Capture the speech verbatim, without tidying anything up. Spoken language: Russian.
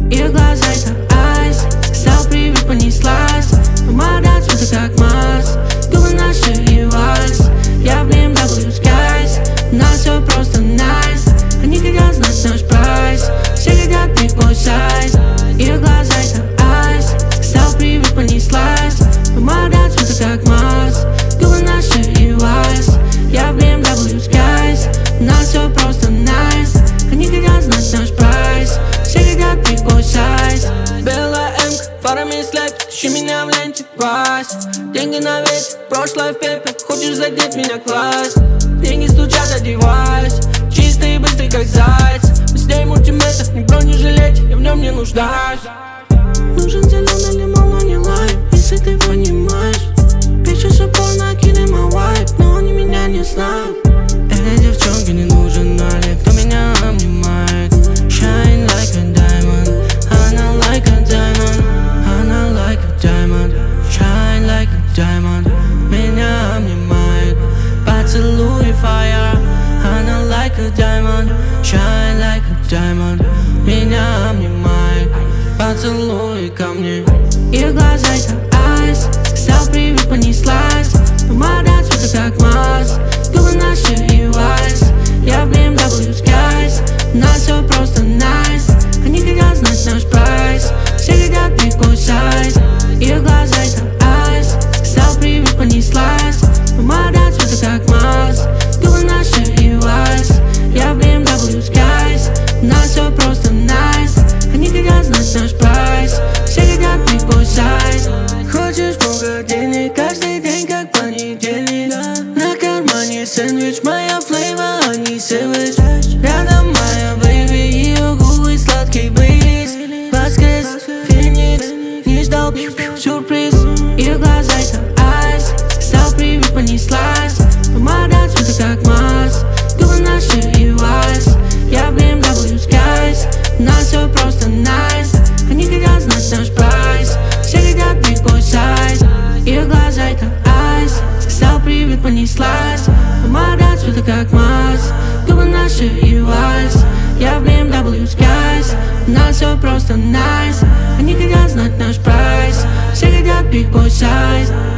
Ее глаза это айс. Сказал привет, понеслась. Помада цвета как Марс. Губы наши и вальс. Я в би эм дабл ю Skies. У нас все просто найс. Они хотят знать наш прайс. Все хотят big boy size. Ее глаза это айс. Сказал привет, понеслась. Помада цвета как Марс. Губы наши и вальс. Я в би эм дабл ю Skies. У нас все просто найс. Они хотят знать наш прайс. Все хотят big boy size. Белая эмка, фарами слайп. Ищи меня в ленте, пасть. Деньги на ветер, прошлое в пепе. Хочешь задеть меня, класть. Деньги стучат, одеваюсь. Чистый и быстрый, как заяц. Мы с ней мультиметр, ни бронежилет. Я в нем не нуждаюсь. Нужен зеленый лимон, но не лайм. Если ты понимаешь. Пишешь упор, накидай мой вайб. Но они меня не знают. Этой девчонке не нужен налик. Кто меня обнимает. Shine like a diamond. Она like a diamond. Она like a diamond. Shine like a diamond. Меня обнимает. Поцелуй fire. Она like a diamond. Shine like a diamond. Меня обнимает. Поцелуй ко мне. Ее глаза это айс. Сказал привет, понеслась. Помада цвета как Марс. Губы наши и вальс. Я в би эм дабл ю Skies. У нас все просто найс. Они хотят знать наш прайс. Все хотят big boy size. Ее глаза это айс. Сказал привет, понеслась. Помада цвета как Марс. Губы наши и вальс. Я в би эм дабл ю Skies. У нас все просто найс. Они хотят знать наш прайс. Все хотят big boy size. Хочешь много денег, каждый день как понедельник. На кармане сэндвич, моя флейва, а не сэвидж. Рядом моя бэйби, ее губы сладкий близ. Воскрес, феникс, не ждал сюрприз. Ее глаза это айс. Сказал привет, понеслась. Помада цвета как Марс. Губы наши и вальс. Я в би эм дабл ю Skies. У нас все просто найс. Они хотят знать наш прайс. Все хотят big boy size. Ее глаза это айс. Сказал привет, понеслась. Помада цвета как Марс. Губы наши и вальс. Я в би эм дабл ю Skies. У нас все просто найс. Они хотят знать наш прайс. Все хотят big boy size.